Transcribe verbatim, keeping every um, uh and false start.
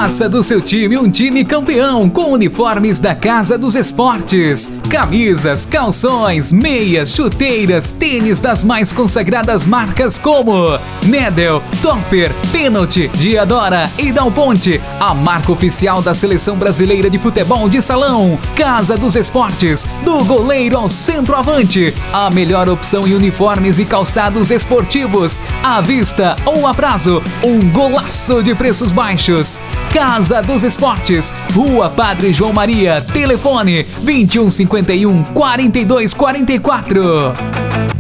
Faça do seu time um time campeão com uniformes da Casa dos Esportes. Camisas, calções, meias, chuteiras, tênis das mais consagradas marcas como Nedel, Topper, Penalty, Diadora e Dal Ponte. A marca oficial da Seleção Brasileira de Futebol de Salão. Casa dos Esportes, do goleiro ao centroavante. A melhor opção em uniformes e calçados esportivos. À vista ou a prazo, um golaço de preços baixos. Casa dos Esportes, Rua Padre João Maria, telefone vinte e um cinquenta e um, quarenta e dois quarenta e quatro.